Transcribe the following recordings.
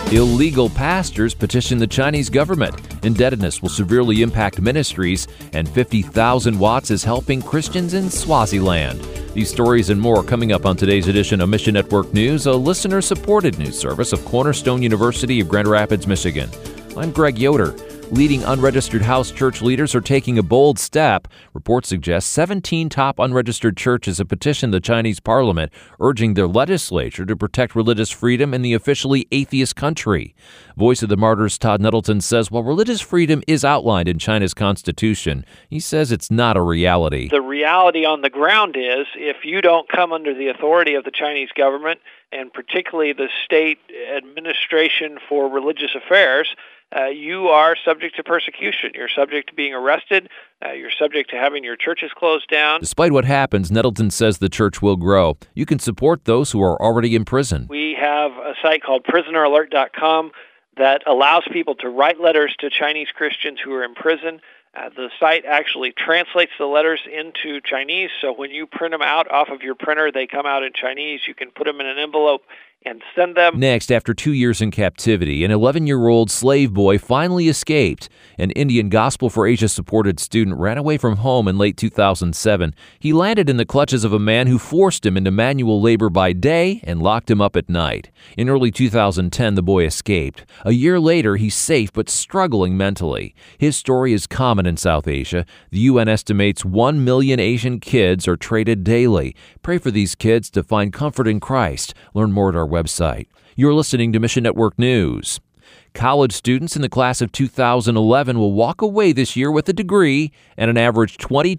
Illegal pastors petition the Chinese government. Indebtedness will severely impact ministries, and 50,000 watts is helping Christians in Swaziland. These stories and more coming up on today's edition of Mission Network News, a listener-supported news service of Cornerstone University of Grand Rapids, Michigan. I'm Greg Yoder. Leading unregistered house church leaders are taking a bold step. Reports suggest 17 top unregistered churches have petitioned the Chinese parliament, urging their legislature to protect religious freedom in the officially atheist country. Voice of the Martyrs Todd Nettleton says while religious freedom is outlined in China's constitution, he says it's not a reality. The reality on the ground is if you don't come under the authority of the Chinese government, and particularly the state administration for religious affairs, you are subject to persecution. You're subject to being arrested. You're subject to having your churches closed down. Despite what happens, Nettleton says the church will grow. You can support those who are already in prison. We have a site called prisoneralert.com that allows people to write letters to Chinese Christians who are in prison. The site actually translates the letters into Chinese, so when you print them out off of your printer, they come out in Chinese. You can put them in an envelope and send them. Next, after 2 years in captivity, an 11-year-old slave boy finally escaped. An Indian Gospel for Asia-supported student ran away from home in late 2007. He landed in the clutches of a man who forced him into manual labor by day and locked him up at night. In early 2010, the boy escaped. A year later, he's safe but struggling mentally. His story is common in South Asia. The UN estimates 1 million Asian kids are traded daily. Pray for these kids to find comfort in Christ. Learn more at our website. You're listening to Mission Network News. College students in the class of 2011 will walk away this year with a degree and an average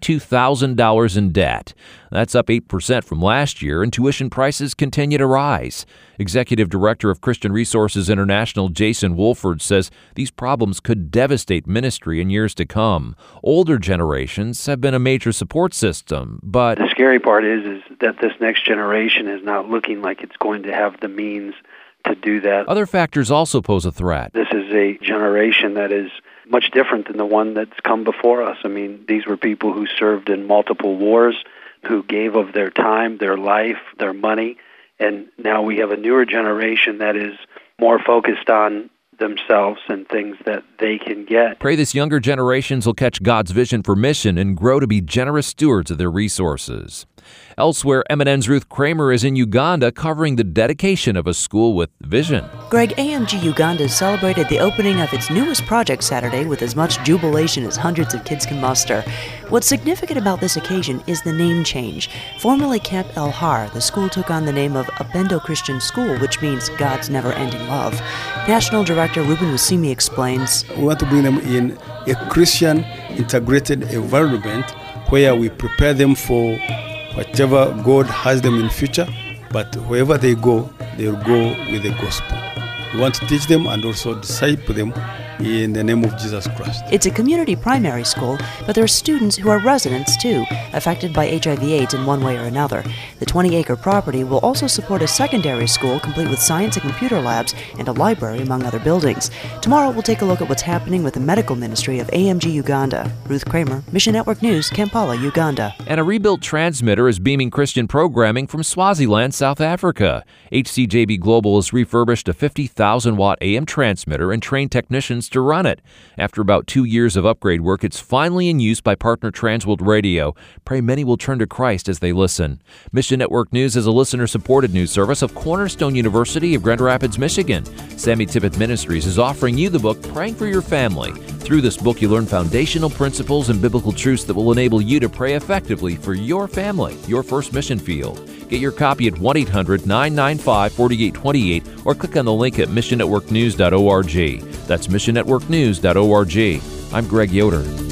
$22,000 in debt. That's up 8% from last year, and tuition prices continue to rise. Executive Director of Christian Resources International, Jason Wolford, says these problems could devastate ministry in years to come. Older generations have been a major support system, but the scary part is that this next generation is not looking like it's going to have the means to do that. Other factors also pose a threat. This is a generation that is much different than the one that's come before us. I mean, these were people who served in multiple wars, who gave of their time, their life, their money, and now we have a newer generation that is more focused on themselves and things that they can get. Pray this younger generations will catch God's vision for mission and grow to be generous stewards of their resources. Elsewhere, MNN's Ruth Kramer is in Uganda covering the dedication of a school with vision. Greg, AMG Uganda celebrated the opening of its newest project Saturday with as much jubilation as hundreds of kids can muster. What's significant about this occasion is the name change. Formerly Camp El Har, the school took on the name of Upendo Christian School, which means God's never-ending love. National Director Ruben Wasimi explains, we want to bring them in a Christian integrated environment where we prepare them for whatever God has them in future, but wherever they go, they'll go with the gospel. We want to teach them and also disciple them in the name of Jesus Christ. It's a community primary school, but there are students who are residents too, affected by HIV/AIDS in one way or another. The 20-acre property will also support a secondary school complete with science and computer labs and a library, among other buildings. Tomorrow we'll take a look at what's happening with the medical ministry of AMG Uganda. Ruth Kramer, Mission Network News, Kampala, Uganda. And a rebuilt transmitter is beaming Christian programming from Swaziland, South Africa. HCJB Global has refurbished a 50,000-watt AM transmitter and trained technicians to run it. After about 2 years of upgrade work, it's finally in use by partner Transworld Radio. Pray many will turn to Christ as they listen. Mission Network News is a listener-supported news service of Cornerstone University of Grand Rapids, Michigan. Sammy Tippett Ministries is offering you the book Praying for Your Family. Through this book, you learn foundational principles and biblical truths that will enable you to pray effectively for your family, your first mission field. Get your copy at 1-800-995-4828 or click on the link at missionnetworknews.org. That's missionnetworknews.org. I'm Greg Yoder.